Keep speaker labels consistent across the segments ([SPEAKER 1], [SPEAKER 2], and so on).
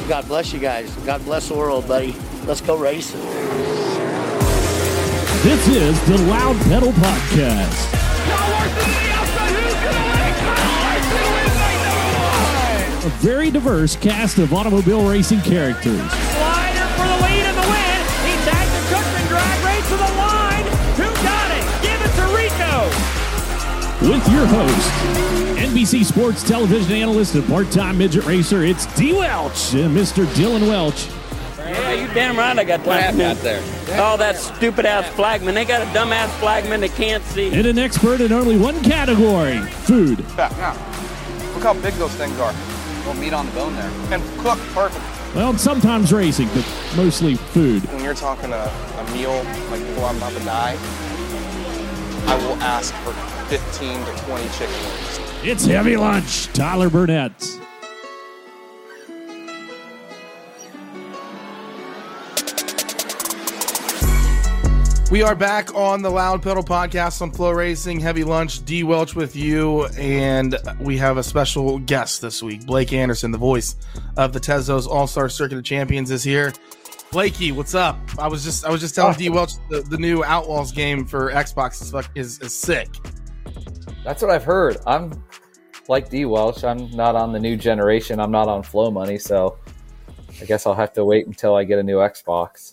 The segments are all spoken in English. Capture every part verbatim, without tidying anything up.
[SPEAKER 1] God bless you guys. God bless the world, buddy. Let's go racing.
[SPEAKER 2] This is the Loud Pedal Podcast. A very diverse cast of automobile racing characters.
[SPEAKER 3] Slider for the lead in the win. He tagged the Cookman drag race to the line. Who got it? Give it to Rico.
[SPEAKER 2] With your host, N B C Sports television analyst and part-time midget racer, it's D. Welch and Mister Dylan Welch.
[SPEAKER 4] Yeah, you damn right I got
[SPEAKER 5] What
[SPEAKER 4] time.
[SPEAKER 5] happened out there?
[SPEAKER 4] Oh, that stupid-ass flagman. They got a dumbass flagman that can't see.
[SPEAKER 2] And an expert in only one category, food.
[SPEAKER 6] Yeah, yeah. Look how big those things are.
[SPEAKER 5] Little meat on the bone there.
[SPEAKER 6] And cooked perfect.
[SPEAKER 2] Well, sometimes racing, but mostly food.
[SPEAKER 6] When you're talking a, a meal, like before I'm about to die, I will ask for fifteen to twenty chicken wings.
[SPEAKER 2] It's Heavy Lunch, Tyler Burnett.
[SPEAKER 7] We are back on the Loud Pedal Podcast on Flow Racing. Heavy Lunch, D. Welch with you, and we have a special guest this week. Blake Anderson, the voice of the Tezos All-Star Circuit of Champions, is here. Blakey, what's up? I was just I was just telling oh. D. Welch the, the new Outlaws game for Xbox is, is is sick.
[SPEAKER 8] That's what I've heard. I'm like D. Welch. I'm not on the new generation. I'm not on Flow Money, so I guess I'll have to wait until I get a new Xbox.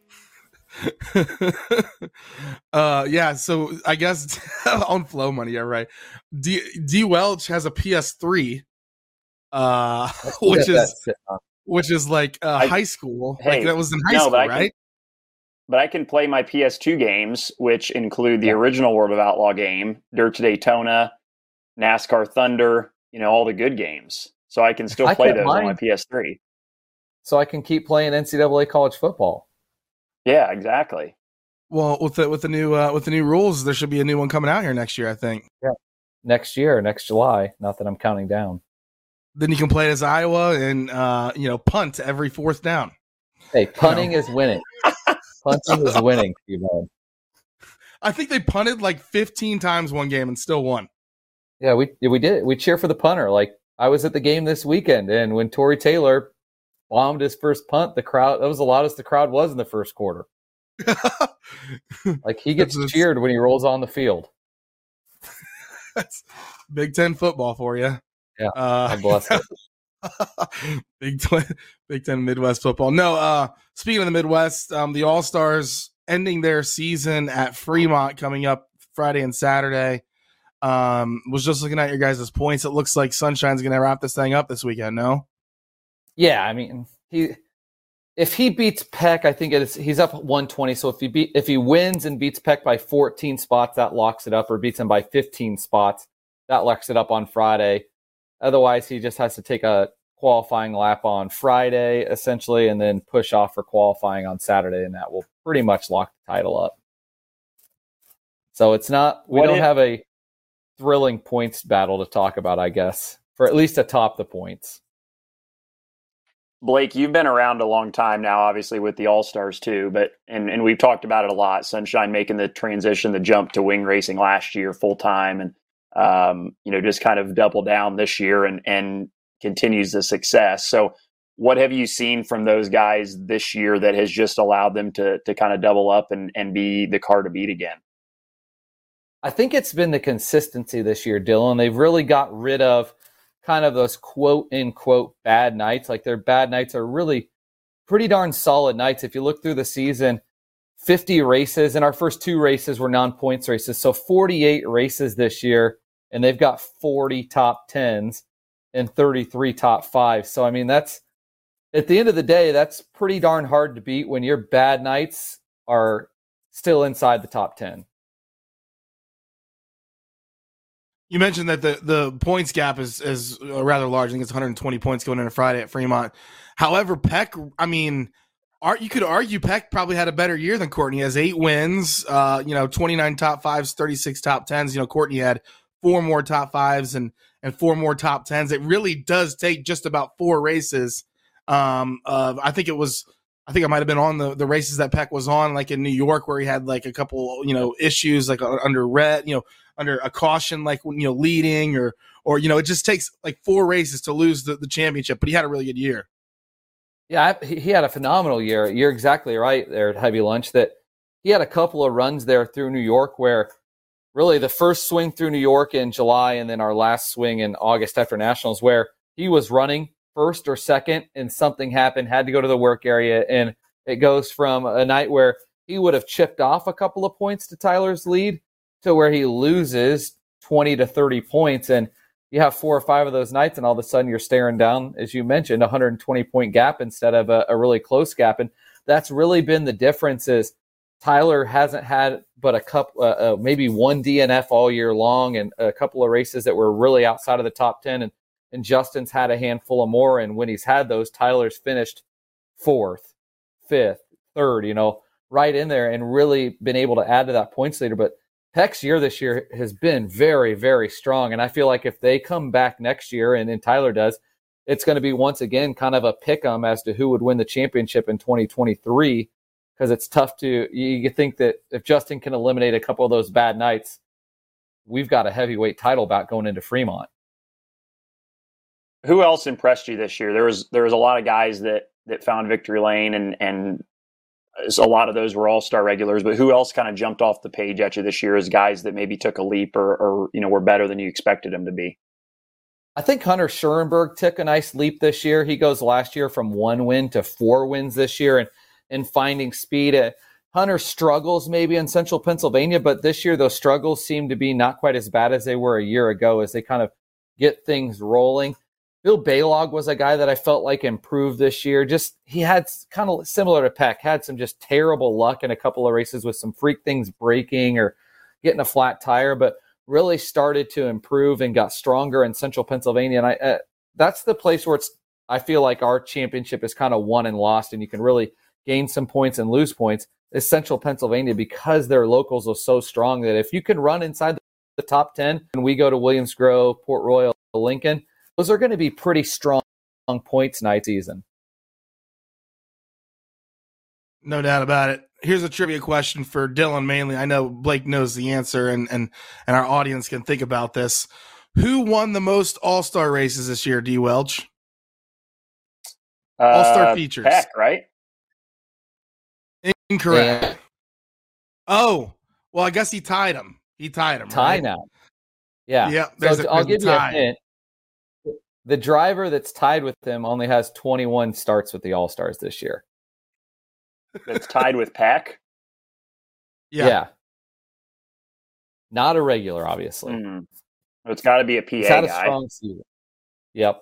[SPEAKER 7] uh yeah so I guess on Flow Money, yeah, right. D, D Welch has a P S three, uh which is which is like uh I, high school.
[SPEAKER 9] Hey,
[SPEAKER 7] like that was in high
[SPEAKER 9] no,
[SPEAKER 7] school,
[SPEAKER 9] but I
[SPEAKER 7] right?
[SPEAKER 9] Can, but I can play my P S two games, which include the original World of Outlaw game, Dirt to Daytona, NASCAR Thunder, you know, all the good games. So I can still play those mine. on my P S three.
[SPEAKER 8] So I can keep playing N C double A college football.
[SPEAKER 9] Yeah, exactly.
[SPEAKER 7] Well, with the with the new uh, with the new rules, there should be a new one coming out here next year, I think.
[SPEAKER 8] Yeah, next year, next July. Not that I'm counting down.
[SPEAKER 7] Then you can play as Iowa and uh, you know punt every fourth down.
[SPEAKER 8] Hey, punting you know. is winning. Punting is winning, you know.
[SPEAKER 7] I think they punted like fifteen times one game and still won.
[SPEAKER 8] Yeah, we we did. We cheer for the punter. Like I was at the game this weekend, and when Tory Taylor bombed his first punt, the crowd, that was the loudest the crowd was in the first quarter. Like he gets that's, cheered when he rolls on the field.
[SPEAKER 7] That's Big Ten football for you.
[SPEAKER 8] Yeah,
[SPEAKER 7] uh,
[SPEAKER 8] I bless it.
[SPEAKER 7] Big Ten, Big Ten Midwest football. No, uh, speaking of the Midwest, um, the All-Stars ending their season at Fremont coming up Friday and Saturday. Um, was just looking at your guys' points. It looks like Sunshine's going to wrap this thing up this weekend, no?
[SPEAKER 8] Yeah, I mean, he if he beats Peck, I think it is, he's up one twenty. So if he beat if he wins and beats Peck by fourteen spots, that locks it up, or beats him by fifteen spots, that locks it up on Friday. Otherwise, he just has to take a qualifying lap on Friday, essentially, and then push off for qualifying on Saturday, and that will pretty much lock the title up. So it's not we what don't if, have a thrilling points battle to talk about, I guess, for at least atop the points.
[SPEAKER 9] Blake, you've been around a long time now, obviously with the All-Stars too, but and, and we've talked about it a lot. Sunshine making the transition, the jump to wing racing last year full time, and um, you know, just kind of double down this year and and continues the success. So, what have you seen from those guys this year that has just allowed them to to kind of double up and and be the car to beat again?
[SPEAKER 8] I think it's been the consistency this year, Dylan. They've really got rid of kind of those quote unquote bad nights. Like their bad nights are really pretty darn solid nights. If you look through the season, fifty races, and our first two races were non-points races. So forty-eight races this year, and they've got forty top tens and thirty-three top fives. So, I mean, that's at the end of the day, that's pretty darn hard to beat when your bad nights are still inside the top ten.
[SPEAKER 7] You mentioned that the, the points gap is, is rather large. I think it's one hundred twenty points going into Friday at Fremont. However, Peck, I mean, are, you could argue Peck probably had a better year than Courtney. He has eight wins, uh, you know, twenty-nine top fives, thirty-six top tens. You know, Courtney had four more top fives and, and four more top tens. It really does take just about four races. Um, uh, I think it was, I think I might have been on the, the races that Peck was on, like in New York, where he had like a couple, you know, issues like under red, you know, under a caution, like, you know, leading or, or, you know, it just takes like four races to lose the, the championship, but he had a really good year.
[SPEAKER 8] Yeah, he he had a phenomenal year. You're exactly right there at Heavy Lunch that he had a couple of runs there through New York where really the first swing through New York in July and then our last swing in August after Nationals where he was running first or second and something happened, had to go to the work area. And it goes from a night where he would have chipped off a couple of points to Tyler's lead to where he loses twenty to thirty points. And you have four or five of those nights and all of a sudden you're staring down, as you mentioned, a one hundred twenty point gap instead of a, a really close gap. And that's really been the difference is Tyler hasn't had but a couple, uh, uh, maybe one D N F all year long and a couple of races that were really outside of the top ten. And, and Justin's had a handful of more. And when he's had those, Tyler's finished fourth, fifth, third, you know, right in there and really been able to add to that points leader. But Peck's year this year has been very, very strong. And I feel like if they come back next year, and, and Tyler does, it's going to be once again kind of a pick-em as to who would win the championship in twenty twenty-three, because it's tough to – you think that if Justin can eliminate a couple of those bad nights, we've got a heavyweight title bout going into Fremont.
[SPEAKER 9] Who else impressed you this year? There was there was a lot of guys that that found victory lane, and and a lot of those were all-star regulars, but who else kind of jumped off the page at you this year as guys that maybe took a leap or, or you know, were better than you expected them to be?
[SPEAKER 8] I think Hunter Schurenberg took a nice leap this year. He goes last year from one win to four wins this year and, and finding speed. Uh, Hunter struggles maybe in central Pennsylvania, but this year those struggles seem to be not quite as bad as they were a year ago as they kind of get things rolling. Bill Baylog was a guy that I felt like improved this year. Just he had kind of similar to Peck, had some just terrible luck in a couple of races with some freak things breaking or getting a flat tire, but really started to improve and got stronger in central Pennsylvania. And I uh, that's the place where it's I feel like our championship is kind of won and lost, and you can really gain some points and lose points, is central Pennsylvania because their locals are so strong that if you can run inside the top ten, and we go to Williams Grove, Port Royal, Lincoln, those are going to be pretty strong points night season.
[SPEAKER 7] No doubt about it. Here's a trivia question for Dylan mainly. I know Blake knows the answer, and and, and our audience can think about this. Who won the most All-Star races this year, D. Welch?
[SPEAKER 9] Uh,
[SPEAKER 7] All-Star features.
[SPEAKER 9] Peck, right?
[SPEAKER 7] Incorrect.
[SPEAKER 8] Yeah.
[SPEAKER 7] Oh, well, I guess he tied him. He tied him.
[SPEAKER 8] Tie
[SPEAKER 7] right?
[SPEAKER 8] now. Yeah.
[SPEAKER 7] Yeah.
[SPEAKER 8] So
[SPEAKER 7] a,
[SPEAKER 8] I'll give you
[SPEAKER 7] tie.
[SPEAKER 8] a hint. The driver that's tied with him only has twenty-one starts with the All-Stars this year.
[SPEAKER 9] That's tied with Peck?
[SPEAKER 7] Yeah.
[SPEAKER 8] yeah. Not a regular, obviously.
[SPEAKER 9] Mm. It's got to be a P A
[SPEAKER 8] He's had a
[SPEAKER 9] guy.
[SPEAKER 8] strong season. Yep.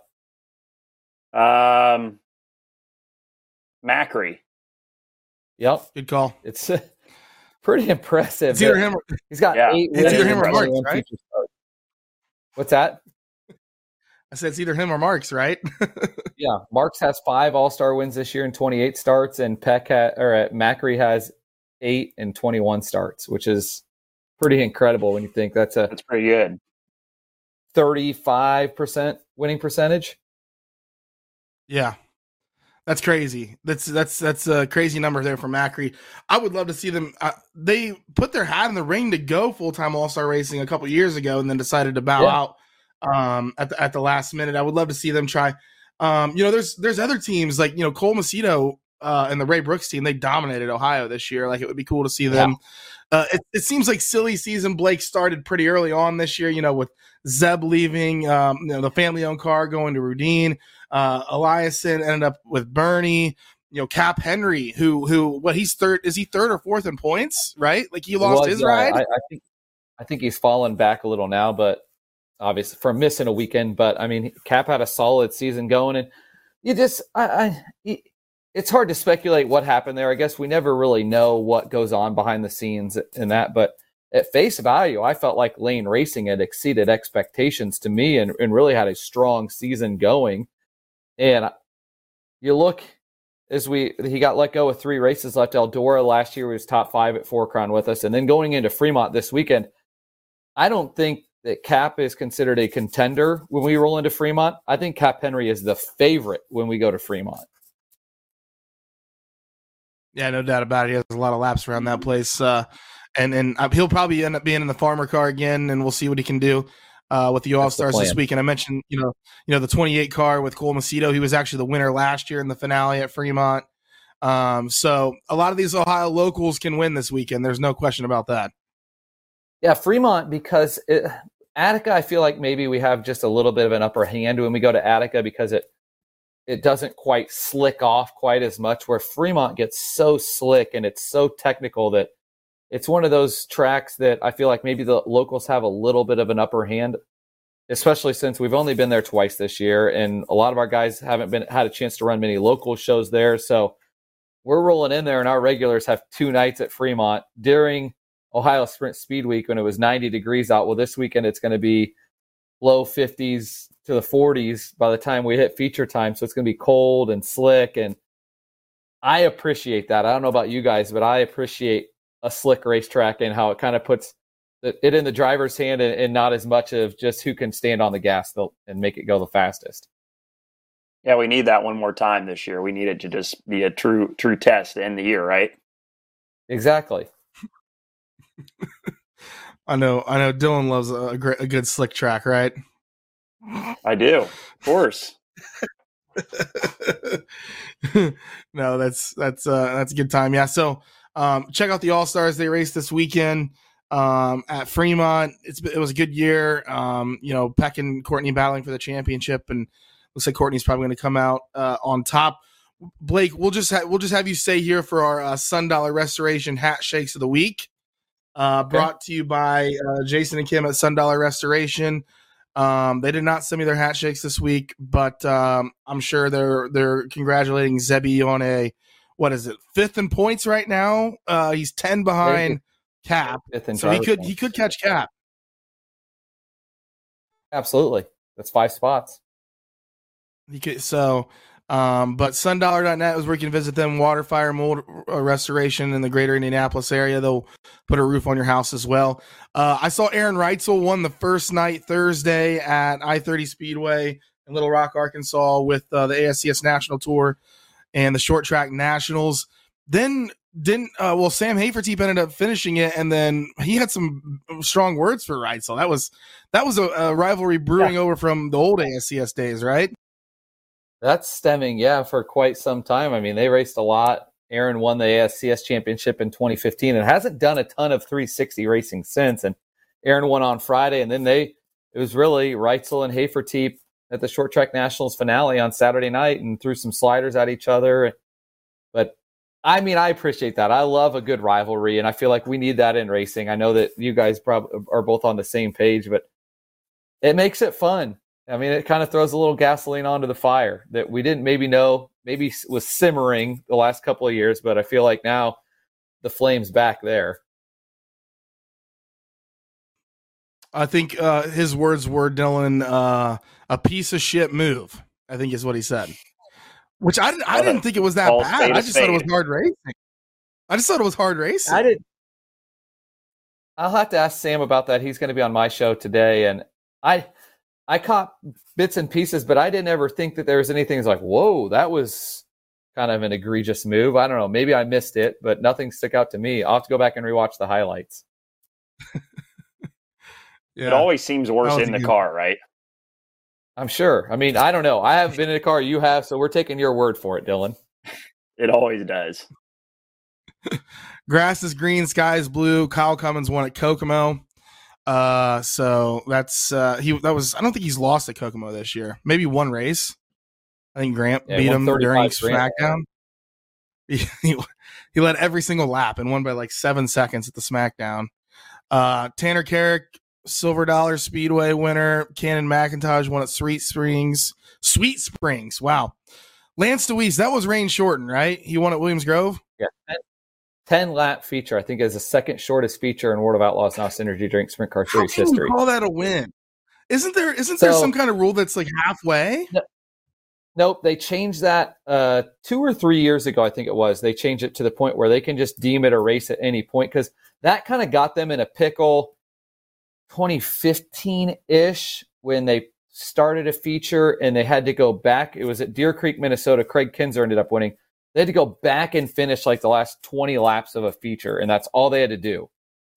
[SPEAKER 9] Um, Macri.
[SPEAKER 8] Yep.
[SPEAKER 7] Good call.
[SPEAKER 8] It's uh, pretty impressive.
[SPEAKER 7] It's either him or,
[SPEAKER 8] He's got
[SPEAKER 9] Yeah.
[SPEAKER 8] eight
[SPEAKER 7] It's
[SPEAKER 8] wins
[SPEAKER 7] either him or
[SPEAKER 8] and
[SPEAKER 7] Marks,
[SPEAKER 8] twenty-one
[SPEAKER 7] right?
[SPEAKER 8] feature starts. What's that?
[SPEAKER 7] I said it's either him or Marks, right?
[SPEAKER 8] Yeah, Marks has five All-Star wins this year and twenty-eight starts, and Peck ha- or uh, Macri has eight and twenty-one starts, which is pretty incredible when you think that's a
[SPEAKER 9] That's pretty good.
[SPEAKER 8] thirty-five percent winning percentage.
[SPEAKER 7] Yeah. That's crazy. That's that's that's a crazy number there for Macri. I would love to see them. Uh, they put their hat in the ring to go full-time All-Star racing a couple years ago and then decided to bow
[SPEAKER 8] Yeah.
[SPEAKER 7] out um, at the, at the last minute. I would love to see them try. Um, you know, there's there's other teams like, you know, Cole Macedo uh, and the Ray Brooks team. They dominated Ohio this year. Like, it would be cool to see them. Yeah. Uh, it, it seems like silly season Blake started pretty early on this year, you know, with Zeb leaving, um, you know, the family-owned car going to Rudine. Uh, Eliason ended up with Bernie, you know, Cap Henry, who, who, what he's third, is he third or fourth in points, right? Like, he lost
[SPEAKER 8] Was,
[SPEAKER 7] his
[SPEAKER 8] uh,
[SPEAKER 7] ride.
[SPEAKER 8] I, I think I think he's fallen back a little now, but obviously from missing a weekend. But I mean, Cap had a solid season going, and you just, I, I he, it's hard to speculate what happened there. I guess we never really know what goes on behind the scenes in that, but at face value, I felt like Lane Racing had exceeded expectations to me and, and really had a strong season going. And you look as we he got let go with three races left. Eldora last year was top five at Four Crown with us, and then going into Fremont this weekend, I don't think that Cap is considered a contender when we roll into Fremont. I think Cap Henry is the favorite when we go to Fremont.
[SPEAKER 7] Yeah, no doubt about it. He has a lot of laps around that place. Uh, and and uh, he'll probably end up being in the farmer car again, and we'll see what he can do. uh, with the All Stars this
[SPEAKER 8] plan.
[SPEAKER 7] week. And I mentioned, you know, you know the twenty-eight car with Cole Macedo. He was actually the winner last year in the finale at Fremont. Um, so a lot of these Ohio locals can win this weekend. There's no question about that.
[SPEAKER 8] Yeah, Fremont, because it, Attica, I feel like maybe we have just a little bit of an upper hand when we go to Attica because it it doesn't quite slick off quite as much, where Fremont gets so slick and it's so technical that it's one of those tracks that I feel like maybe the locals have a little bit of an upper hand, especially since we've only been there twice this year, and a lot of our guys haven't been had a chance to run many local shows there. So we're rolling in there, and our regulars have two nights at Fremont during Ohio Sprint Speed Week when it was ninety degrees out. Well, this weekend it's going to be low fifties to the forties by the time we hit feature time. So it's going to be cold and slick, and I appreciate that. I don't know about you guys, but I appreciate a slick racetrack and how it kind of puts it in the driver's hand and, and not as much of just who can stand on the gas and make it go the fastest.
[SPEAKER 9] Yeah, we need that one more time this year. We need it to just be a true true test to end the year, right?
[SPEAKER 8] Exactly.
[SPEAKER 7] I know, I know. Dylan loves a, great, a good slick track, right?
[SPEAKER 9] I do, of course.
[SPEAKER 7] No, that's that's uh, that's a good time. Yeah. So um, check out the All Stars. They raced this weekend um, at Fremont. It's it was a good year. Um, you know, Peck and Courtney battling for the championship, and looks like Courtney's probably going to come out uh, on top. Blake, we'll just ha- we'll just have you stay here for our uh, Sun Dollar Restoration Hat Shakes of the Week. Uh, brought to you by uh, Jason and Kim at Sun Dollar Restoration. Um, they did not send me their hat shakes this week, but um, I'm sure they're they're congratulating Zebi on a what is it fifth in points right now. Uh, he's ten behind Cap, so he could points. he could catch Cap.
[SPEAKER 8] Absolutely, that's five spots.
[SPEAKER 7] He could, so. Um, but sundollar dot net is where you can visit them. Water, fire, mold restoration in the greater Indianapolis area. They'll put a roof on your house as well. Uh, I saw Aaron Reitzel won the first night Thursday at I thirty Speedway in Little Rock, Arkansas with uh, the A S C S National Tour and the Short Track Nationals. Then didn't uh, well Sam Hafertepe ended up finishing it, and then he had some strong words for Reitzel. That was that was a, a rivalry brewing yeah. over from the old A S C S days, right?
[SPEAKER 8] That's stemming, yeah, for quite some time. I mean, they raced a lot. Aaron won the A S C S championship in twenty fifteen and hasn't done a ton of three sixty racing since. And Aaron won on Friday, and then they it was really Reitzel and Hafertepe at the Short Track Nationals finale on Saturday night and threw some sliders at each other. But, I mean, I appreciate that. I love a good rivalry, and I feel like we need that in racing. I know that you guys probably are both on the same page, but it makes it fun. I mean, it kind of throws a little gasoline onto the fire that we didn't maybe know, maybe was simmering the last couple of years, but I feel like now the flame's back there.
[SPEAKER 7] I think uh, his words were, Dylan, uh, a piece of shit move, I think is what he said. Which I didn't, I didn't think it was that bad. I just thought it was hard racing. I just thought it was hard racing.
[SPEAKER 8] I did. I'll have to ask Sam about that. He's going to be on my show today, and I – I caught bits and pieces, but I didn't ever think that there was anything that's like, whoa, that was kind of an egregious move. I don't know. Maybe I missed it, but nothing stuck out to me. I'll have to go back and rewatch the highlights.
[SPEAKER 9] Yeah. It always seems worse in the good. car, right?
[SPEAKER 8] I'm sure. I mean, I don't know. I haven't been in a car. You have, so we're taking your word for it, Dylan.
[SPEAKER 9] It always does.
[SPEAKER 7] Grass is green, sky is blue. Kyle Cummins won at Kokomo. Uh, so that's uh he that was I don't think he's lost at Kokomo this year. Maybe one race. I think Grant yeah, beat him during SmackDown. He, he he led every single lap and won by like seven seconds at the SmackDown. Uh, Tanner Carrick, Silver Dollar Speedway winner. Cannon McIntosh won at Sweet Springs. Sweet Springs, wow. Lance DeWeese, that was rain shortened, right? He won at Williams Grove.
[SPEAKER 8] Yeah. ten lap feature, I think, is the second shortest feature in World of Outlaws Now Synergy Drink Sprint Car Series
[SPEAKER 7] How can
[SPEAKER 8] history.
[SPEAKER 7] You call that a win? Isn't there? Isn't
[SPEAKER 8] so,
[SPEAKER 7] there some kind of rule that's like halfway?
[SPEAKER 8] No, nope, they changed that uh, two or three years ago. I think it was. They changed it to the point where they can just deem it a race at any point because that kind of got them in a pickle. twenty fifteen ish when they started a feature and they had to go back. It was at Deer Creek, Minnesota. Craig Kinzer ended up winning. They had to go back and finish like the last twenty laps of a feature, and that's all they had to do.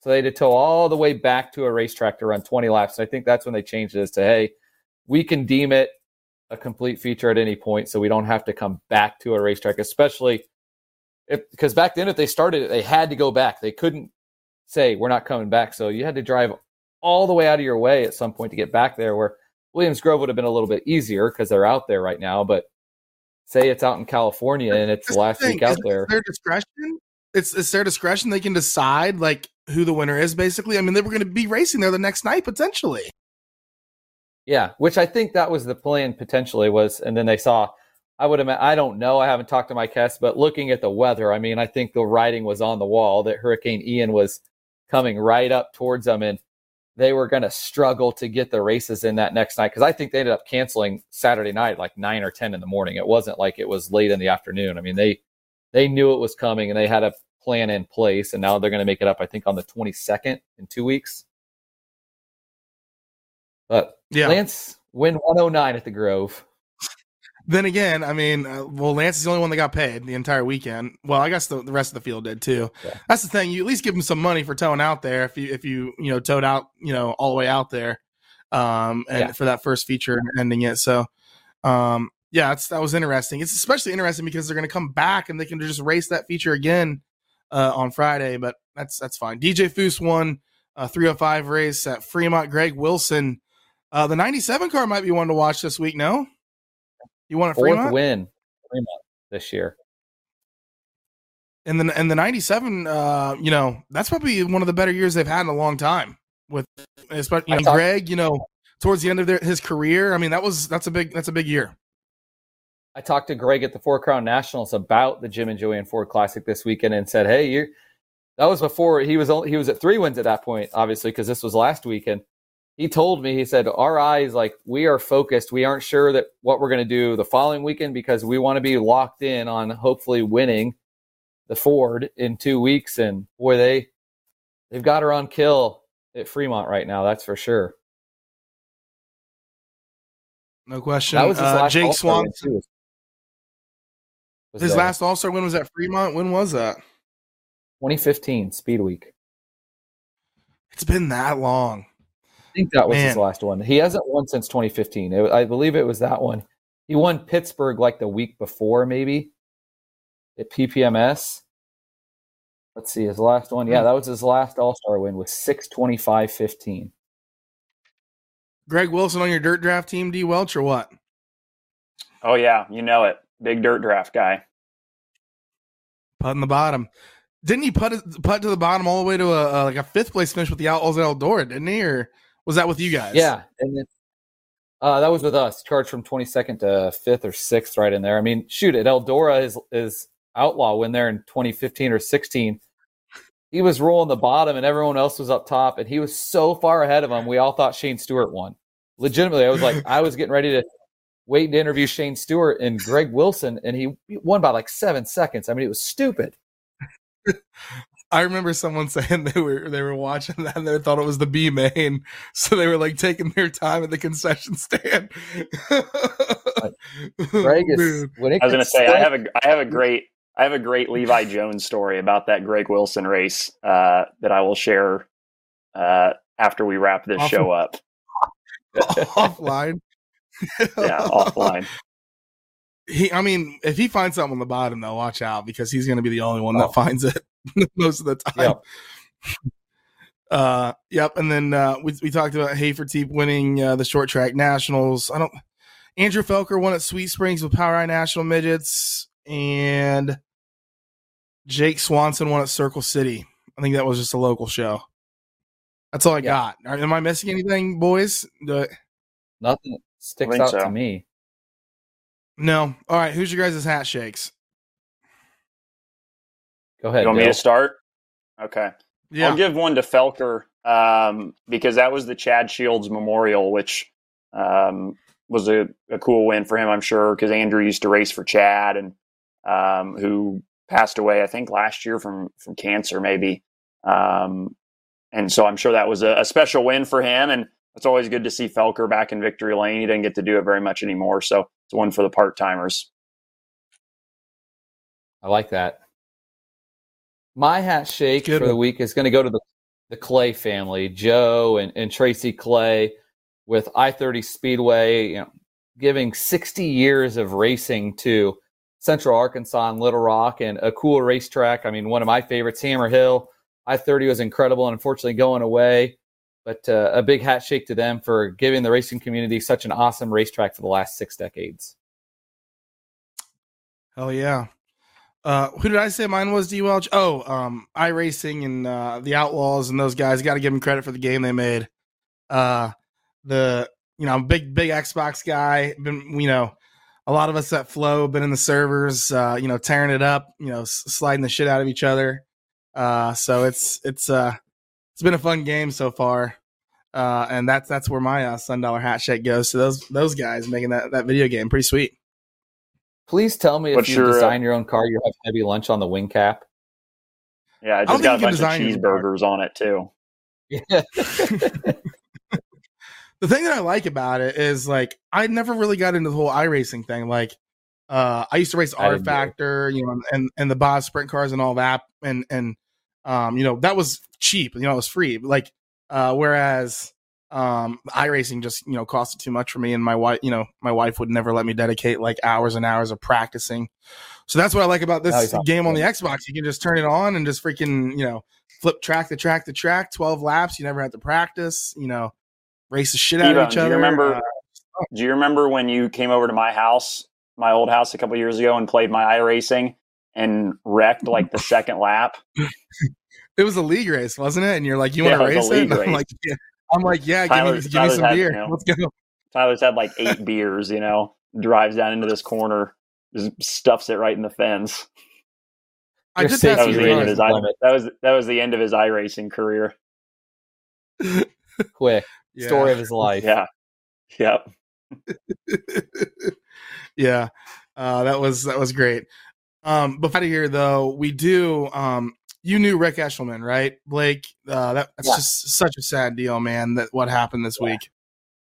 [SPEAKER 8] So they had to tow all the way back to a racetrack to run twenty laps. And I think that's when they changed it to, hey, we can deem it a complete feature at any point, so we don't have to come back to a racetrack, especially if, because back then if they started it, they had to go back. They couldn't say, we're not coming back. So you had to drive all the way out of your way at some point to get back there, where Williams Grove would have been a little bit easier because they're out there right now. But say it's out in California and it's the last week out there.
[SPEAKER 7] It's their discretion. It's, it's their discretion. They can decide like who the winner is, basically. I mean, they were going to be racing there the next night, potentially.
[SPEAKER 8] Yeah, which I think that was the plan potentially was, and then they saw, I would have, I don't know, I haven't talked to Mike Hess, but looking at the weather, I mean, I think the writing was on the wall that Hurricane Ian was coming right up towards them, and they were going to struggle to get the races in that next night, because I think they ended up canceling Saturday night like nine or ten in the morning. It wasn't like it was late in the afternoon. I mean, they they knew it was coming, and they had a plan in place, and now they're going to make it up, I think, on the twenty-second in two weeks. But yeah. Lance win one oh nine at the Grove.
[SPEAKER 7] Then again, I mean, uh, well, Lance is the only one that got paid the entire weekend. Well, I guess the, the rest of the field did too. Yeah. That's the thing. You at least give him some money for towing out there if you if you you know towed out you know all the way out there, um, and yeah. for that first feature and ending it. So, um, yeah, it's, that was interesting. It's especially interesting because they're going to come back and they can just race that feature again uh, on Friday. But that's that's fine. D J Foose won a three oh five race at Fremont. Greg Wilson, uh, the ninety-seven car might be one to watch this week. No. You want a
[SPEAKER 8] Fourth
[SPEAKER 7] Fremont?
[SPEAKER 8] win Fremont this year.
[SPEAKER 7] And the and the ninety-seven, uh, you know, that's probably one of the better years they've had in a long time. With especially you know, Greg, you know, towards the end of their, his career, I mean, that was that's a big that's a big year.
[SPEAKER 8] I talked to Greg at the Four Crown Nationals about the Jim and Joanne Ford Classic this weekend and said, "Hey, you that was before he was only, he was at three wins at that point, obviously, because this was last weekend." He told me, he said, our eyes, like, we are focused. We aren't sure that what we're going to do the following weekend because we want to be locked in on hopefully winning the Ford in two weeks. And boy, they, they've got her on kill at Fremont right now. That's for sure.
[SPEAKER 7] No question.
[SPEAKER 8] That was his
[SPEAKER 7] uh,
[SPEAKER 8] last
[SPEAKER 7] Jake
[SPEAKER 8] All-Star
[SPEAKER 7] Swanson.
[SPEAKER 8] win, too.
[SPEAKER 7] His
[SPEAKER 8] there.
[SPEAKER 7] last All-Star win was at Fremont. When was that?
[SPEAKER 8] twenty fifteen Speed Week.
[SPEAKER 7] It's been that long.
[SPEAKER 8] I think that was
[SPEAKER 7] Man.
[SPEAKER 8] his last one. He hasn't won since twenty fifteen. It, I believe it was that one. He won Pittsburgh like the week before, maybe, at P P M S. Let's see, his last one. Yeah, that was his last All-Star win with six twenty-five fifteen.
[SPEAKER 7] Greg Wilson on your dirt draft team, D. Welch, or what?
[SPEAKER 9] Oh, yeah, you know it. Big dirt draft guy.
[SPEAKER 7] Putting the bottom. Didn't he put it, put to the bottom all the way to a, a like a fifth place finish with the Outlaws at Eldora, didn't he? Or was that with you guys?
[SPEAKER 8] Yeah, and then, uh, that was with us. Charged from twenty-second to fifth or sixth, right in there. I mean, shoot, at Eldora, his, his Outlaw win there in twenty fifteen or sixteen. He was rolling the bottom, and everyone else was up top, and he was so far ahead of him. We all thought Shane Stewart won. Legitimately, I was like, I was getting ready to wait to interview Shane Stewart and Greg Wilson, and he won by like seven seconds. I mean, it was stupid.
[SPEAKER 7] I remember someone saying they were they were watching that and they thought it was the B main, so they were like taking their time at the concession stand.
[SPEAKER 8] Greg is, when it
[SPEAKER 9] I was going to say
[SPEAKER 8] like,
[SPEAKER 9] I have a I have a great I have a great Levi Jones story about that Greg Wilson race uh, that I will share uh, after we wrap this
[SPEAKER 7] Off-
[SPEAKER 9] show up.
[SPEAKER 7] Offline.
[SPEAKER 9] Yeah, offline.
[SPEAKER 7] He, I mean, if he finds something on the bottom, though, watch out because he's going to be the only one that
[SPEAKER 8] Oh.
[SPEAKER 7] finds it most of the time.
[SPEAKER 8] Yep.
[SPEAKER 7] Uh, yep. And then uh, we we talked about Haferteep winning uh, the short track nationals. I don't. Andrew Felker won at Sweet Springs with Power Eye National Midgets, and Jake Swanson won at Circle City. I think that was just a local show. That's all I
[SPEAKER 8] Yeah.
[SPEAKER 7] got. Am I missing anything, boys? Do-
[SPEAKER 8] Nothing sticks
[SPEAKER 9] think
[SPEAKER 8] out
[SPEAKER 9] so.
[SPEAKER 8] to me.
[SPEAKER 7] No. All right. Who's your guys' hat shakes?
[SPEAKER 8] Go ahead.
[SPEAKER 9] You want me
[SPEAKER 8] Dale.
[SPEAKER 9] to start? Okay.
[SPEAKER 7] Yeah.
[SPEAKER 9] I'll give one to Felker um, because that was the Chad Shields Memorial, which um, was a, a cool win for him, I'm sure, because Andrew used to race for Chad and um, who passed away, I think, last year from from cancer, maybe. Um, and so I'm sure that was a, a special win for him. And it's always good to see Felker back in victory lane. He didn't get to do it very much anymore. So it's one for the part-timers.
[SPEAKER 8] I like that. My hat shake
[SPEAKER 7] Good
[SPEAKER 8] for the
[SPEAKER 7] one.
[SPEAKER 8] week is going to go to the the Clay family, Joe and, and Tracy Clay with I thirty Speedway, you know, giving sixty years of racing to Central Arkansas and Little Rock and a cool racetrack. I mean, one of my favorites, Hammer Hill. I thirty was incredible and unfortunately going away. But uh, a big hat shake to them for giving the racing community such an awesome racetrack for the last six decades.
[SPEAKER 7] Oh, yeah. Uh, who did I say mine was, D. Welch? Oh, um, iRacing and uh, the Outlaws and those guys. Got to give them credit for the game they made. Uh, the you know, I'm a big, big Xbox guy. Been, you know, a lot of us at Flow been in the servers, uh, you know, tearing it up, you know, s- sliding the shit out of each other. Uh, so it's it's uh it's been a fun game so far. Uh, and that's that's where my uh, Sundollar hat shake goes to those those guys making that, that video game. Pretty sweet.
[SPEAKER 8] Please tell me if
[SPEAKER 9] What's
[SPEAKER 8] you
[SPEAKER 9] your,
[SPEAKER 8] design your own car, you have heavy lunch on the wing cap.
[SPEAKER 9] Yeah, I
[SPEAKER 7] don't
[SPEAKER 9] just got a
[SPEAKER 7] think you
[SPEAKER 9] bunch
[SPEAKER 7] can
[SPEAKER 9] of
[SPEAKER 7] design your
[SPEAKER 9] cheeseburgers on it too.
[SPEAKER 8] Yeah.
[SPEAKER 7] The thing that I like about it is like I never really got into the whole iRacing thing. Like uh, I used to race
[SPEAKER 8] I
[SPEAKER 7] R
[SPEAKER 8] didn't do it.
[SPEAKER 7] Factor, you know, and and the Bob sprint cars and all that, and and um, you know, that was cheap, you know, it was free. Like uh, whereas um, iRacing just you know costed too much for me, and my wife, you know, my wife would never let me dedicate like hours and hours of practicing. So that's what I like about
[SPEAKER 8] No,
[SPEAKER 7] this
[SPEAKER 8] he's not
[SPEAKER 7] game on the
[SPEAKER 8] good.
[SPEAKER 7] Xbox. You can just turn it on and just freaking you know flip track to track to track, twelve laps. You never have to practice. You know. Race the shit out
[SPEAKER 9] T-Bone,
[SPEAKER 7] of each
[SPEAKER 9] do you
[SPEAKER 7] other.
[SPEAKER 9] remember?
[SPEAKER 7] Uh,
[SPEAKER 9] Do you remember when you came over to my house, my old house, a couple years ago, and played my iRacing and wrecked like the second lap?
[SPEAKER 7] it was a league race, wasn't it? And you're like, you want
[SPEAKER 9] Yeah,
[SPEAKER 7] to
[SPEAKER 9] it was a
[SPEAKER 7] race it?
[SPEAKER 9] league
[SPEAKER 7] And I'm
[SPEAKER 9] race.
[SPEAKER 7] like, yeah. I'm like, yeah,
[SPEAKER 9] Tyler-
[SPEAKER 7] give me, give me
[SPEAKER 9] Tyler
[SPEAKER 7] some
[SPEAKER 9] had,
[SPEAKER 7] beer.
[SPEAKER 9] you know,
[SPEAKER 7] Let's go.
[SPEAKER 9] Tyler's had like eight beers, you know, drives down into this corner, just stuffs it right in the fence.
[SPEAKER 7] I
[SPEAKER 8] Your
[SPEAKER 7] did
[SPEAKER 8] safety
[SPEAKER 7] that
[SPEAKER 9] That was
[SPEAKER 7] few
[SPEAKER 9] the end of
[SPEAKER 7] times.
[SPEAKER 9] his i that was that was the end of his iRacing career.
[SPEAKER 8] Quick.
[SPEAKER 7] Yeah.
[SPEAKER 8] Story of his life.
[SPEAKER 9] Yeah. Yep.
[SPEAKER 7] yeah, uh, that was that was great. Um, before out of here, though, we do. Um, you knew Rick Eshelman, right, Blake? Uh, that, that's
[SPEAKER 8] Yeah.
[SPEAKER 7] just such a sad deal, man. That what happened this
[SPEAKER 8] Yeah.
[SPEAKER 7] week.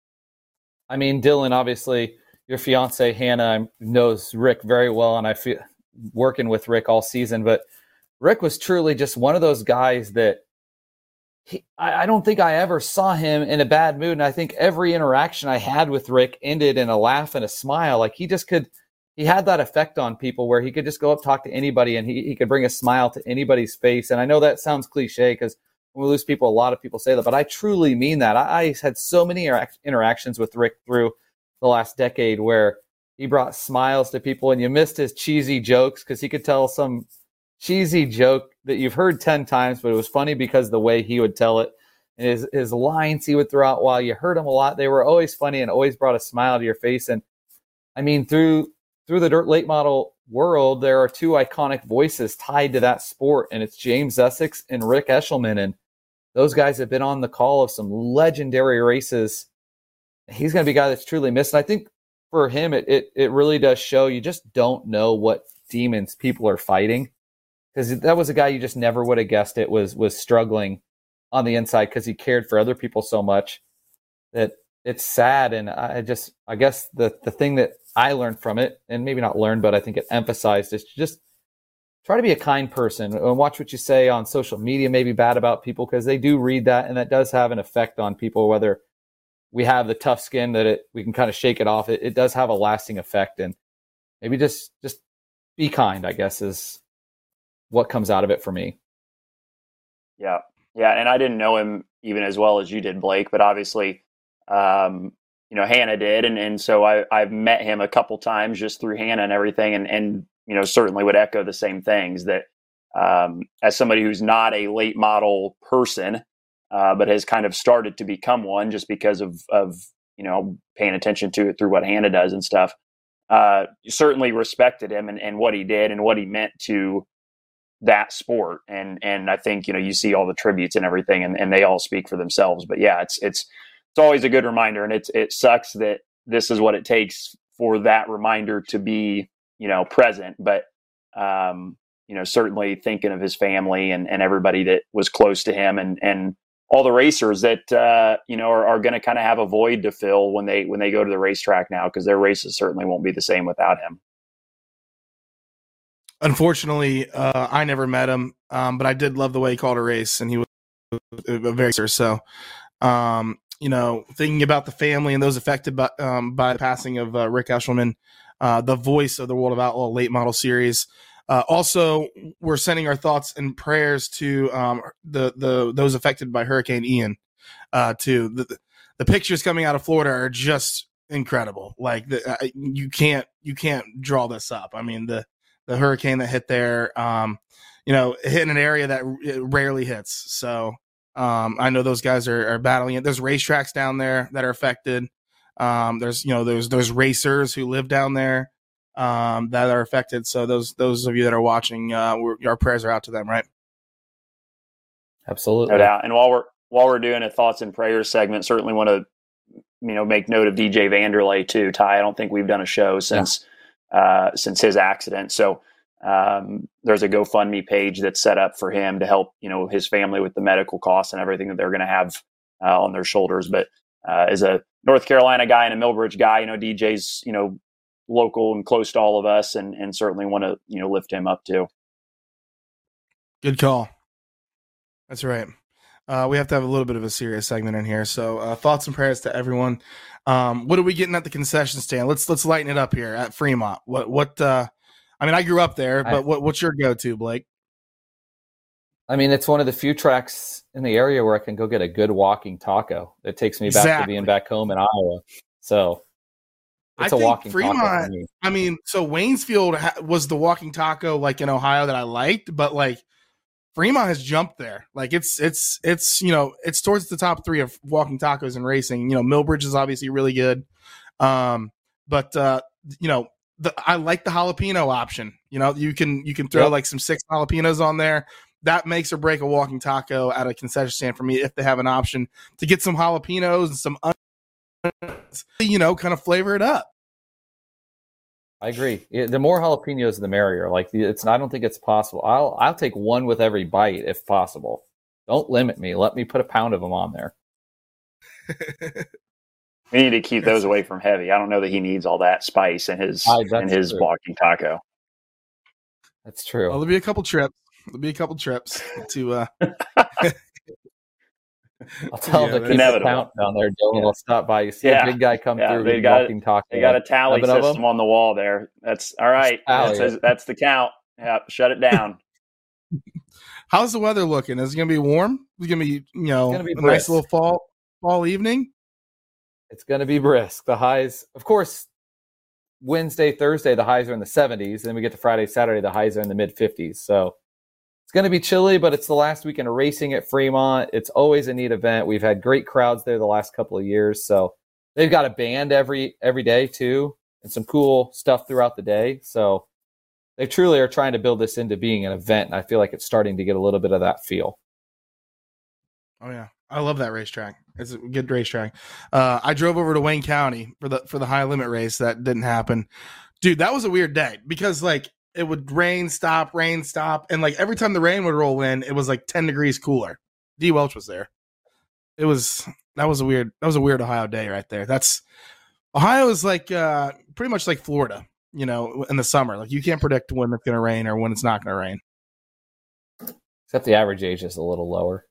[SPEAKER 8] I mean, Dylan, obviously, your fiance Hannah knows Rick very well, and I feel working with Rick all season. But Rick was truly just one of those guys that he, I, I don't think I ever saw him in a bad mood. And I think every interaction I had with Rick ended in a laugh and a smile. Like he just could, he had that effect on people where he could just go up, talk to anybody, and he, he could bring a smile to anybody's face. And I know that sounds cliche because when we lose people, a lot of people say that, but I truly mean that. I, I had so many interac- interactions with Rick through the last decade where he brought smiles to people, and you missed his cheesy jokes because he could tell some cheesy joke that you've heard ten times, but it was funny because the way he would tell it and his, his lines he would throw out while you heard him a lot, they were always funny and always brought a smile to your face. And I mean, through through the dirt late model world, there are two iconic voices tied to that sport, and it's James Essex and Rick Eshelman. And those guys have been on the call of some legendary races. He's going to be a guy that's truly missed. And I think for him, it, it, it really does show you just don't know what demons people are fighting. Because that was a guy you just never would have guessed it was was struggling on the inside because he cared for other people so much that it's sad. And I just, I guess the, the thing that I learned from it, and maybe not learned, but I think it emphasized, is to just try to be a kind person and watch what you say on social media, maybe bad about people, because they do read that, and that does have an effect on people, whether we have the tough skin that it we can kind of shake it off. It, it does have a lasting effect, and maybe just just be kind, I guess, is what comes out of it for me.
[SPEAKER 9] Yeah. Yeah. And I didn't know him even as well as you did, Blake, but obviously, um, you know, Hannah did. And, and so I, I've met him a couple times just through Hannah and everything. And, and, you know, certainly would echo the same things that, um, as somebody who's not a late model person, uh, but has kind of started to become one just because of, of, you know, paying attention to it through what Hannah does and stuff, uh, certainly respected him and, and what he did and what he meant to that sport. And, and I think, you know, you see all the tributes and everything, and, and they all speak for themselves. But yeah, it's, it's, it's always a good reminder. And it's, it sucks that this is what it takes for that reminder to be, you know, present. But, um, you know, certainly thinking of his family and, and everybody that was close to him, and, and all the racers that, uh, you know, are, are going to kind of have a void to fill when they, when they go to the racetrack now, because their races certainly won't be the same without him.
[SPEAKER 7] Unfortunately, uh, I never met him, um, but I did love the way he called a race, and he was, very so. Um, you know, thinking about the family and those affected by um, by the passing of uh, Rick Eshelman, uh, the voice of the World of Outlaw late model series. Uh, also, we're sending our thoughts and prayers to um, the the those affected by Hurricane Ian. Uh, too, the, the pictures coming out of Florida are just incredible. Like the, uh, you can't you can't draw this up. I mean, the the hurricane that hit there, um, you know, hit in an area that r- rarely hits. So um, I know those guys are, are battling it. There's racetracks down there that are affected. Um, there's you know there's there's racers who live down there. Um, that are affected. So those those of you that are watching, uh, we're, our prayers are out to them, right?
[SPEAKER 8] Absolutely.
[SPEAKER 9] No doubt. And while we're while we're doing a thoughts and prayers segment, certainly want to you know make note of D J Vanderlei too. Ty, I don't think we've done a show since yeah. uh, since his accident. So um, there's a GoFundMe page that's set up for him to help you know his family with the medical costs and everything that they're going to have uh, on their shoulders. But uh, as a North Carolina guy and a Millbridge guy, you know D J's you know. local and close to all of us, and, and certainly want to you know lift him up too.
[SPEAKER 7] Good call. That's right. Uh, we have to have a little bit of a serious segment in here. So uh, thoughts and prayers to everyone. Um, what are we getting at the concession stand? Let's let's lighten it up here at Fremont. What what? Uh, I mean, I grew up there, but I, what what's your go-to, Blake?
[SPEAKER 8] I mean, it's one of the few tracks in the area where I can go get a good walking taco. It takes me back exactly. to being back home in Iowa. So. It's
[SPEAKER 7] I
[SPEAKER 8] a
[SPEAKER 7] think
[SPEAKER 8] walking
[SPEAKER 7] Fremont,
[SPEAKER 8] taco for me.
[SPEAKER 7] I mean, so Waynesfield ha- was the walking taco like in Ohio that I liked, but like Fremont has jumped there. Like it's it's it's you know it's towards the top three of walking tacos in racing. You know, Millbridge is obviously really good, um, but uh, you know the, I like the jalapeno option. You know, you can you can throw yep. like some six jalapenos on there. That makes or break a walking taco at a concession stand for me if they have an option to get some jalapenos and some. Un- you know, kind of flavor it up.
[SPEAKER 8] I agree. The more jalapenos, the merrier. Like it's, I don't think it's possible. I'll, I'll take one with every bite if possible. Don't limit me. Let me put a pound of them on there.
[SPEAKER 9] We need to keep those away from Heavy. I don't know that he needs all that spice in his I, in his true. walking taco.
[SPEAKER 8] That's true.
[SPEAKER 7] Well, there'll be a couple trips. There'll be a couple trips to. Uh...
[SPEAKER 8] I'll tell yeah, them to keep the count down there, Dylan. We'll stop by. You see yeah. a big guy come
[SPEAKER 9] yeah,
[SPEAKER 8] through.
[SPEAKER 9] They got, taco. They got a tally system on the wall there. That's all right. That says, that's the count. Yeah, shut it down.
[SPEAKER 7] How's the weather looking? Is it going to be warm? Is it going to be, you know,
[SPEAKER 8] be
[SPEAKER 7] a nice little fall fall evening?
[SPEAKER 8] It's going to be brisk. The highs, of course, Wednesday, Thursday, the highs are in the seventies. Then we get to Friday, Saturday, the highs are in the mid fifties. So it's going to be chilly, but it's the last weekend of racing at Fremont. It's always a neat event. We've had great crowds there the last couple of years. So they've got a band every every day too, and some cool stuff throughout the day. So they truly are trying to build this into being an event, and I feel like it's starting to get a little bit of that feel.
[SPEAKER 7] Oh yeah, I love that racetrack. It's a good racetrack. Uh, I drove over to Wayne County for the for the high limit race. That didn't happen, dude. That was a weird day because like. It would rain, stop, rain, stop. And like every time the rain would roll in, it was like ten degrees cooler. D Welch was there. It was, that was a weird, that was a weird Ohio day right there. That's, Ohio is like, uh, pretty much like Florida, you know, in the summer. Like you can't predict when it's going to rain or when it's not going to rain.
[SPEAKER 8] Except the average age is a little lower.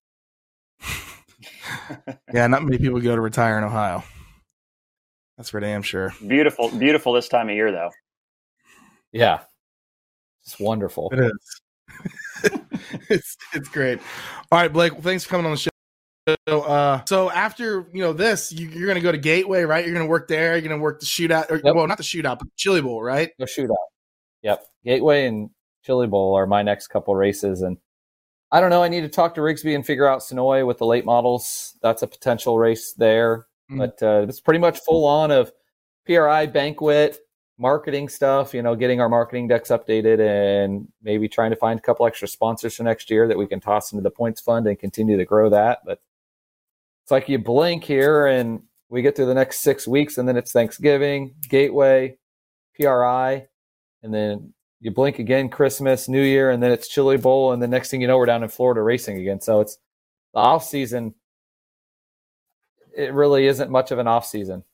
[SPEAKER 7] Yeah, not many people go to retire in Ohio. That's for damn sure.
[SPEAKER 9] Beautiful, beautiful this time of year, though.
[SPEAKER 8] Yeah. It's wonderful.
[SPEAKER 7] It is. it's it's great. All right, Blake. Well, thanks for coming on the show. Uh, so after you know this, you, you're going to go to Gateway, right? You're going to work there. You're going to work the shootout. Or, yep. Well, not the shootout, but Chili Bowl, right?
[SPEAKER 8] The shootout. Yep. Gateway and Chili Bowl are my next couple races, and I don't know. I need to talk to Rigsby and figure out Sonoy with the late models. That's a potential race there, mm. but uh, it's pretty much full on of P R I banquet. Marketing stuff, you know, getting our marketing decks updated and maybe trying to find a couple extra sponsors for next year that we can toss into the points fund and continue to grow that. But it's like you blink here and we get to the next six weeks and then it's Thanksgiving, Gateway, P R I, and then you blink again, Christmas, New Year, and then it's Chili Bowl. And the next thing you know, we're down in Florida racing again. So it's the off season. It really isn't much of an off season.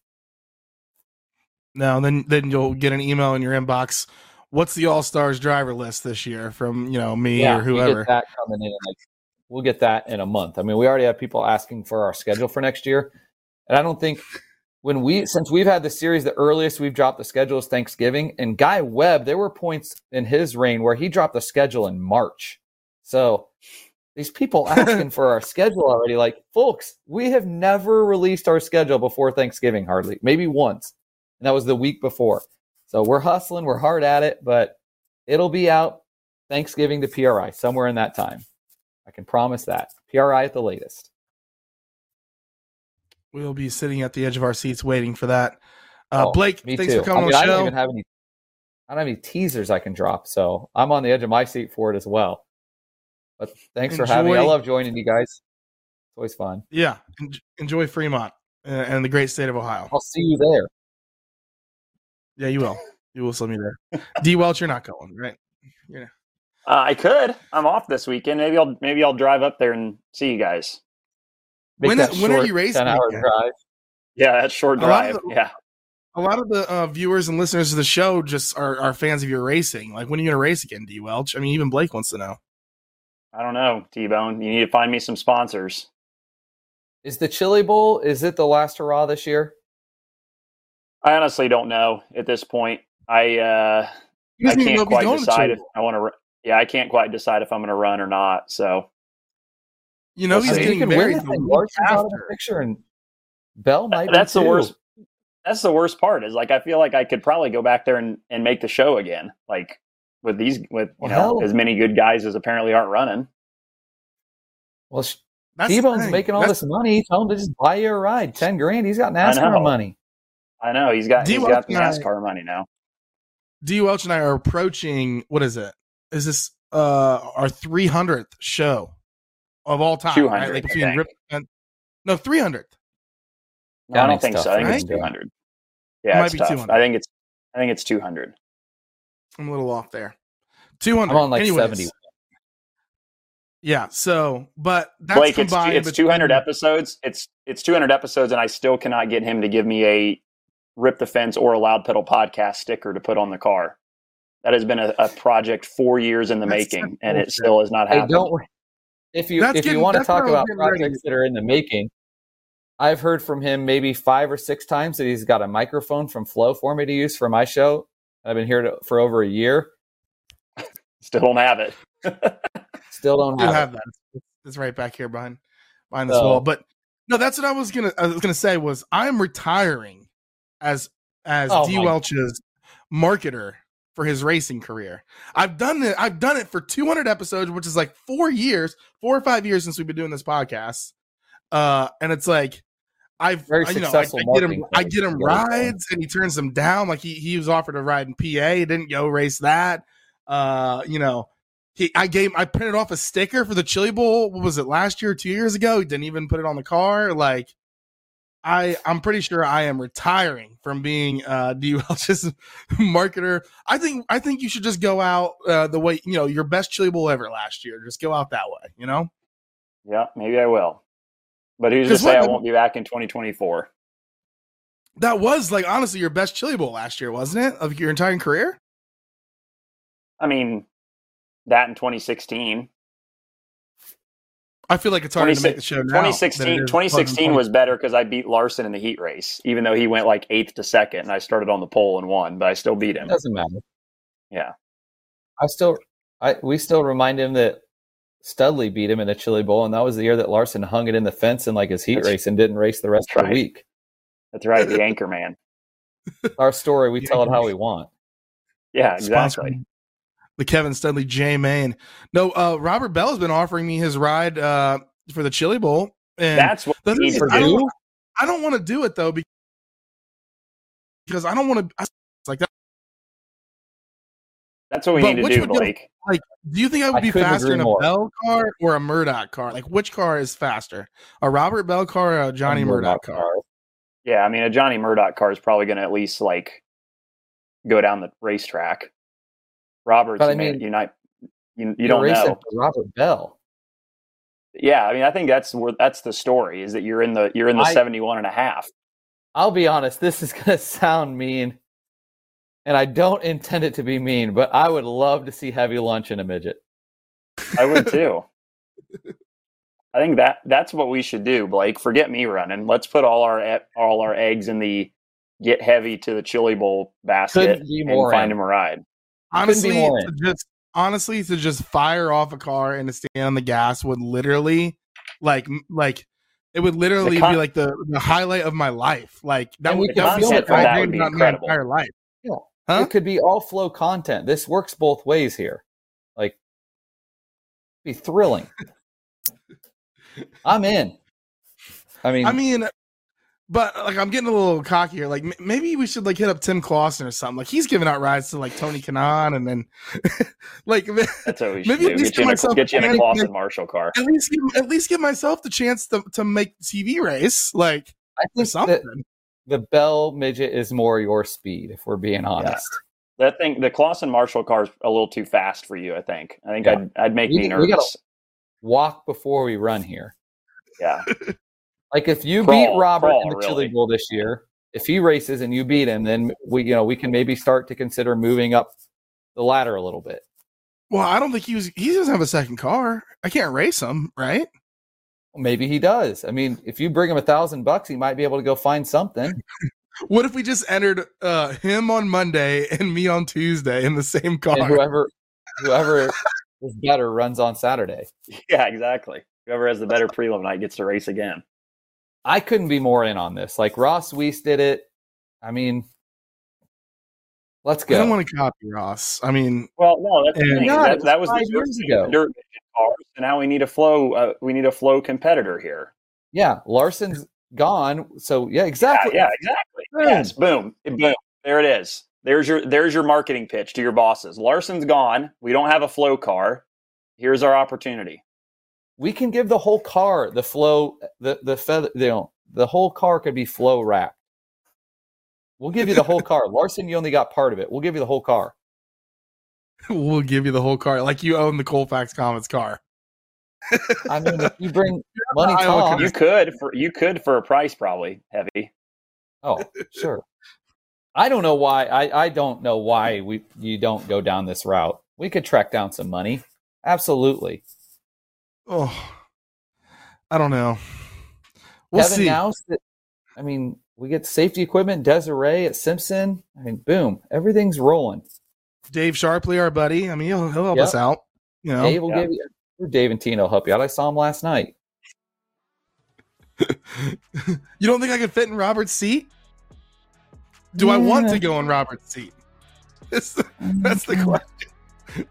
[SPEAKER 7] No, then then you'll get an email in your inbox. What's the All Stars driver list this year from you know me
[SPEAKER 8] yeah,
[SPEAKER 7] or whoever?
[SPEAKER 8] You get that coming in like we'll get that in a month. I mean, we already have people asking for our schedule for next year. And I don't think when we, since we've had the series, the earliest we've dropped the schedule is Thanksgiving. And Guy Webb, there were points in his reign where he dropped the schedule in March. So these people asking for our schedule already, like, folks, we have never released our schedule before Thanksgiving, hardly, maybe once. And that was the week before. So we're hustling, we're hard at it, but it'll be out Thanksgiving to P R I, somewhere in that time. I can promise that. P R I at the latest.
[SPEAKER 7] We'll be sitting at the edge of our seats waiting for that. Uh,
[SPEAKER 8] oh,
[SPEAKER 7] Blake,
[SPEAKER 8] me
[SPEAKER 7] thanks
[SPEAKER 8] too.
[SPEAKER 7] for coming
[SPEAKER 8] I mean,
[SPEAKER 7] on
[SPEAKER 8] I
[SPEAKER 7] the
[SPEAKER 8] don't
[SPEAKER 7] show.
[SPEAKER 8] even have any, I don't have any teasers I can drop, so I'm on the edge of my seat for it as well. But thanks
[SPEAKER 7] Enjoy.
[SPEAKER 8] for having me. I love joining you guys. It's always fun.
[SPEAKER 7] Yeah, en- enjoy Fremont uh, and the great state of Ohio.
[SPEAKER 8] I'll see you there.
[SPEAKER 7] Yeah, you will. You will see me there. D. Welch, you're not going, right? Yeah.
[SPEAKER 9] Uh, I could. I'm off this weekend. Maybe I'll maybe I'll drive up there and see you guys.
[SPEAKER 8] Make
[SPEAKER 7] When-
[SPEAKER 8] that
[SPEAKER 7] when are
[SPEAKER 8] short
[SPEAKER 7] you racing
[SPEAKER 8] ten-hour
[SPEAKER 7] again?
[SPEAKER 8] drive.
[SPEAKER 9] Yeah, that's short
[SPEAKER 7] A lot of
[SPEAKER 9] drive.
[SPEAKER 7] the-
[SPEAKER 9] yeah.
[SPEAKER 7] A lot of the uh, viewers and listeners of the show just are, are fans of your racing. Like, when are you going to race again, D. Welch? I mean, even Blake wants to know.
[SPEAKER 9] I don't know, T-Bone. You need to find me some sponsors.
[SPEAKER 8] Is the Chili Bowl, is it the last hurrah this year?
[SPEAKER 9] I honestly don't know at this point. I uh,
[SPEAKER 7] You
[SPEAKER 9] I
[SPEAKER 7] doesn't even know
[SPEAKER 9] can't
[SPEAKER 7] if he's
[SPEAKER 9] quite
[SPEAKER 7] going to
[SPEAKER 9] decide
[SPEAKER 7] Chili
[SPEAKER 9] if
[SPEAKER 7] Bowl.
[SPEAKER 9] I want to. Yeah, I can't quite decide if I'm going to run or not. So
[SPEAKER 7] You know,
[SPEAKER 8] I
[SPEAKER 7] he's
[SPEAKER 8] mean, you
[SPEAKER 7] getting
[SPEAKER 8] can
[SPEAKER 7] married
[SPEAKER 8] win
[SPEAKER 7] the
[SPEAKER 8] it, and
[SPEAKER 7] week
[SPEAKER 8] Larson's out of the
[SPEAKER 7] after.
[SPEAKER 8] picture, and Bell might
[SPEAKER 9] that's
[SPEAKER 8] be
[SPEAKER 9] the
[SPEAKER 8] too.
[SPEAKER 9] worst. That's the worst part. Is like I feel like I could probably go back there and, and make the show again. Like with these, with you
[SPEAKER 8] Well,
[SPEAKER 9] know,
[SPEAKER 8] hell.
[SPEAKER 9] as many good guys as apparently aren't running.
[SPEAKER 8] Well, sh-
[SPEAKER 7] That's the
[SPEAKER 8] T-Bone's
[SPEAKER 7] thing.
[SPEAKER 8] making all
[SPEAKER 7] That's-
[SPEAKER 8] this money. Tell him to just buy you a ride. Ten grand. He's got
[SPEAKER 9] I
[SPEAKER 8] NASCAR
[SPEAKER 9] know.
[SPEAKER 8] money.
[SPEAKER 9] I know he's got
[SPEAKER 7] D.
[SPEAKER 9] he's
[SPEAKER 7] Welch
[SPEAKER 9] got the
[SPEAKER 7] and I-
[SPEAKER 9] NASCAR money now.
[SPEAKER 7] D. Welch and I are approaching, what is it? Is this uh, our three hundredth show of all time?
[SPEAKER 9] two
[SPEAKER 7] right?
[SPEAKER 9] hundred.
[SPEAKER 7] Like
[SPEAKER 9] I
[SPEAKER 7] between
[SPEAKER 9] think.
[SPEAKER 7] Rip and, no, three hundredth.
[SPEAKER 9] No, I don't
[SPEAKER 8] Counting's
[SPEAKER 9] think
[SPEAKER 8] tough,
[SPEAKER 9] so. I think
[SPEAKER 7] right?
[SPEAKER 9] it's two hundred.
[SPEAKER 7] It
[SPEAKER 9] Yeah,
[SPEAKER 7] might
[SPEAKER 9] it's
[SPEAKER 7] be
[SPEAKER 9] tough.
[SPEAKER 7] two hundred.
[SPEAKER 9] I think it's I think it's two hundred.
[SPEAKER 7] I'm a little off there. two hundred.
[SPEAKER 8] I'm on like
[SPEAKER 7] Anyways,
[SPEAKER 8] seventy.
[SPEAKER 7] Yeah, so, but that's
[SPEAKER 9] Blake, it's
[SPEAKER 7] combined.
[SPEAKER 9] it's two hundred
[SPEAKER 7] between-
[SPEAKER 9] episodes. It's it's two hundred episodes, and I still cannot get him to give me a Rip the Fence or a Loud Pedal podcast sticker to put on the car. That has been a, a project four years in the
[SPEAKER 7] That's
[SPEAKER 9] making,
[SPEAKER 7] such
[SPEAKER 9] and it
[SPEAKER 7] bullshit.
[SPEAKER 9] still has not
[SPEAKER 8] Hey,
[SPEAKER 9] happened.
[SPEAKER 8] don't worry. If you
[SPEAKER 7] That's
[SPEAKER 8] if you
[SPEAKER 7] getting-
[SPEAKER 8] want to
[SPEAKER 7] that's
[SPEAKER 8] talk
[SPEAKER 7] what I was
[SPEAKER 8] about
[SPEAKER 7] getting ready
[SPEAKER 8] projects that are in the making, I've heard from him maybe five or six times that he's got a microphone from Flow for me to use for my show. I've been here to, for over a year.
[SPEAKER 9] Still don't have it.
[SPEAKER 8] Still don't
[SPEAKER 7] You
[SPEAKER 8] have,
[SPEAKER 7] have
[SPEAKER 8] it.
[SPEAKER 7] that. It's- It's right back here behind behind this
[SPEAKER 8] So-
[SPEAKER 7] wall. But no, that's what I was gonna I was gonna say was I'm retiring as as
[SPEAKER 8] Oh
[SPEAKER 7] D.
[SPEAKER 8] my-
[SPEAKER 7] Welch's marketer for his racing career. I've done it. I've done it for two hundred episodes, which is like four years, four or five years since we've been doing this podcast. Uh, and it's like I've
[SPEAKER 8] Very
[SPEAKER 7] I- you know I,
[SPEAKER 8] successful
[SPEAKER 7] I get him
[SPEAKER 8] marketing
[SPEAKER 7] I
[SPEAKER 8] thing.
[SPEAKER 7] get him
[SPEAKER 8] You gotta say.
[SPEAKER 7] rides and he turns them down. Like he he was offered a ride in P A, he didn't go race that. Uh, you know. He, I gave, I printed off a sticker for the Chili Bowl. What was it, last year, two years ago? He didn't even put it on the car. Like, I, I'm pretty sure I am retiring from being uh, D. Welch's marketer. I think, I think you should just go out uh, the way, you know, your best Chili Bowl ever last year. Just go out that way, you know.
[SPEAKER 9] Yeah, maybe I will. But who's to
[SPEAKER 7] 'Cause
[SPEAKER 9] say
[SPEAKER 7] what-
[SPEAKER 9] I won't be back in twenty twenty-four?
[SPEAKER 7] That was like honestly your best Chili Bowl last year, wasn't it? Of your entire career.
[SPEAKER 9] I mean, that in twenty sixteen.
[SPEAKER 7] I feel like it's harder to make the show now.
[SPEAKER 9] twenty
[SPEAKER 7] than
[SPEAKER 9] sixteen,
[SPEAKER 7] it is
[SPEAKER 9] twenty
[SPEAKER 7] wasn't
[SPEAKER 9] sixteen was better because I beat Larson in the heat race, even though he went like eighth to second, and I started on the pole and won, but I still beat
[SPEAKER 8] It
[SPEAKER 9] him.
[SPEAKER 8] doesn't matter.
[SPEAKER 9] Yeah.
[SPEAKER 8] I still, I we still remind him that Studley beat him in a Chili Bowl, and that was the year that Larson hung it in the fence in like his heat
[SPEAKER 9] That's-
[SPEAKER 8] race and didn't race the rest
[SPEAKER 9] that's
[SPEAKER 8] of the
[SPEAKER 9] right.
[SPEAKER 8] week.
[SPEAKER 9] That's right, the anchor man.
[SPEAKER 8] Our story, we tell it how we want.
[SPEAKER 9] Yeah,
[SPEAKER 7] Sponsored
[SPEAKER 9] exactly.
[SPEAKER 7] the Kevin Studley J Main. No, uh, Robert Bell has been offering me his ride uh, for the Chili Bowl. And
[SPEAKER 9] That's what
[SPEAKER 7] the
[SPEAKER 9] we
[SPEAKER 7] thing
[SPEAKER 9] need
[SPEAKER 7] is,
[SPEAKER 9] to
[SPEAKER 7] I
[SPEAKER 9] do.
[SPEAKER 7] don't, I don't want to do it though, be- because I don't want to. It's like that.
[SPEAKER 9] That's what we
[SPEAKER 7] But
[SPEAKER 9] need to
[SPEAKER 7] which
[SPEAKER 9] do,
[SPEAKER 7] would go-
[SPEAKER 9] Blake.
[SPEAKER 7] Like, do you think I would
[SPEAKER 8] I
[SPEAKER 7] be
[SPEAKER 8] couldn't
[SPEAKER 7] faster
[SPEAKER 8] agree
[SPEAKER 7] in a
[SPEAKER 8] more.
[SPEAKER 7] Bell car or a Murdoch car? Like, which car is faster, a Robert Bell car or a Johnny Murdoch car?
[SPEAKER 9] Yeah, I mean, a Johnny Murdoch car is probably going to at least like go down the racetrack. Robert's,
[SPEAKER 8] But I
[SPEAKER 9] you may-
[SPEAKER 8] mean,
[SPEAKER 9] you not, you, you
[SPEAKER 8] You're
[SPEAKER 9] don't
[SPEAKER 8] racing
[SPEAKER 9] know.
[SPEAKER 8] for Robert Bell.
[SPEAKER 9] Yeah, I mean, I think that's where that's the story is that you're in the you're in the
[SPEAKER 8] I-
[SPEAKER 9] seventy-one and a half.
[SPEAKER 8] I'll be honest, this is going to sound mean, and I don't intend it to be mean, but I would love to see Heavy Lunch in a midget.
[SPEAKER 9] I would too. I think that that's what we should do, Blake. Forget me running. Let's put all our all our eggs in the get heavy to the Chili Bowl basket and find
[SPEAKER 8] in.
[SPEAKER 9] him a ride.
[SPEAKER 7] Honestly, to just honestly to just fire off a car and to stand on the gas would literally, like, like it would literally con- be like the, the highlight of my life. Like that would, that would,
[SPEAKER 9] that would be incredible.
[SPEAKER 7] My entire life.
[SPEAKER 8] Yeah.
[SPEAKER 7] Huh?
[SPEAKER 8] It could be all flow content. This works both ways here. Like, it'd be thrilling. I'm in. I mean,
[SPEAKER 7] I mean, but like I'm getting a little cocky here. Like m- maybe we should like hit up Tim Clausen or something. Like he's giving out rides to like Tony Kanaan, and then like
[SPEAKER 9] that's what we should
[SPEAKER 7] maybe
[SPEAKER 9] do.
[SPEAKER 7] At least
[SPEAKER 9] get, you
[SPEAKER 7] give
[SPEAKER 9] a, get you in a Clausen Marshall car.
[SPEAKER 7] At least give, at least give myself the chance to to make the T V race. Like
[SPEAKER 8] I think
[SPEAKER 7] something.
[SPEAKER 8] The Bell Midget is more your speed, if we're being honest.
[SPEAKER 9] Yeah. That thing, the Clausen Marshall car is a little too fast for you. I think. I think yeah. I'd I'd make
[SPEAKER 8] we,
[SPEAKER 9] me nervous.
[SPEAKER 8] We gotta walk before we run here.
[SPEAKER 9] Yeah.
[SPEAKER 8] Like if you
[SPEAKER 9] crawl,
[SPEAKER 8] beat Robert
[SPEAKER 9] crawl,
[SPEAKER 8] in the
[SPEAKER 9] really.
[SPEAKER 8] Chili Bowl this year, if he races and you beat him, then we, you know, we can maybe start to consider moving up the ladder a little bit.
[SPEAKER 7] Well, I don't think he was. He doesn't have a second car. I can't race him, right?
[SPEAKER 8] Well, maybe he does. I mean, if you bring him a thousand bucks, he might be able to go find something.
[SPEAKER 7] What if we just entered uh, him on Monday and me on Tuesday in the same car?
[SPEAKER 8] And whoever, whoever is better runs on Saturday.
[SPEAKER 9] Yeah, exactly. Whoever has the better prelim night gets to race again.
[SPEAKER 8] I couldn't be more in on this. Like Ross Weiss did it. I mean, let's go.
[SPEAKER 7] I don't want to copy Ross. I mean,
[SPEAKER 9] well, no, that's the thing.
[SPEAKER 8] God,
[SPEAKER 9] that, that was
[SPEAKER 8] five
[SPEAKER 9] the
[SPEAKER 8] years ago.
[SPEAKER 9] Dirt cars, and now we need a flow. Uh, we need a flow competitor here.
[SPEAKER 8] Yeah, Larson's gone. So yeah, exactly.
[SPEAKER 9] Yeah, yeah exactly. Boom. Yes, boom, boom. There it is. There's your there's your marketing pitch to your bosses. Larson's gone. We don't have a flow car. Here's our opportunity.
[SPEAKER 8] We can give the whole car the flow, the the feather. You know, the whole car could be flow wrapped. We'll give you the whole car. Larson, you only got part of it. We'll give you the whole car.
[SPEAKER 7] We'll give you the whole car, like you own the Colfax Comets car.
[SPEAKER 8] I mean, if you bring money, Tom,
[SPEAKER 9] you could for you could for a price probably heavy.
[SPEAKER 8] Oh, sure. I don't know why. I, I don't know why we you don't go down this route. We could track down some money. Absolutely.
[SPEAKER 7] Oh, I don't know. We'll
[SPEAKER 8] Kevin
[SPEAKER 7] see.
[SPEAKER 8] Nouse, I mean, we get safety equipment. Desiree at Simpson. I mean, boom, everything's rolling.
[SPEAKER 7] Dave Sharpley, our buddy. I mean, he'll, he'll help
[SPEAKER 8] yep.
[SPEAKER 7] us out. You know,
[SPEAKER 8] Dave will
[SPEAKER 9] yeah.
[SPEAKER 8] give you. Dave and Tino help you out. I saw him last night.
[SPEAKER 7] You don't think I could fit in Robert's seat? Do yeah. I want to go in Robert's seat? That's the, that's the question.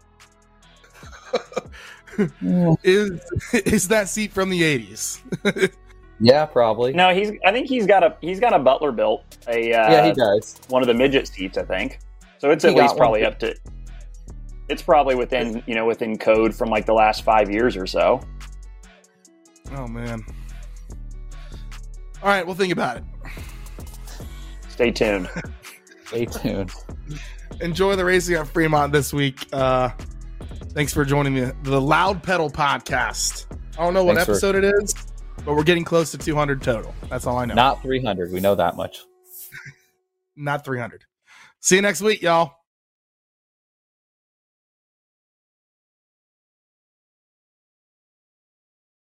[SPEAKER 8] yeah.
[SPEAKER 7] Is is that seat from the eighties?
[SPEAKER 8] Yeah, probably.
[SPEAKER 9] No, he's. I think he's got a he's got a Butler built a. Uh,
[SPEAKER 8] yeah, he does.
[SPEAKER 9] One of the midget seats, I think. So it's he at least probably up to. It's probably within you know within code from like the last five years or so.
[SPEAKER 7] Oh man. All right, we'll think about it.
[SPEAKER 9] Stay tuned.
[SPEAKER 8] Stay tuned.
[SPEAKER 7] Enjoy the racing at Fremont this week. Uh, thanks for joining me. The Loud Pedal Podcast. I don't know what thanks episode for- it is, but we're getting close to two hundred total. That's all I know.
[SPEAKER 8] Not three hundred. We know that much.
[SPEAKER 7] Not three hundred. See you next week, y'all.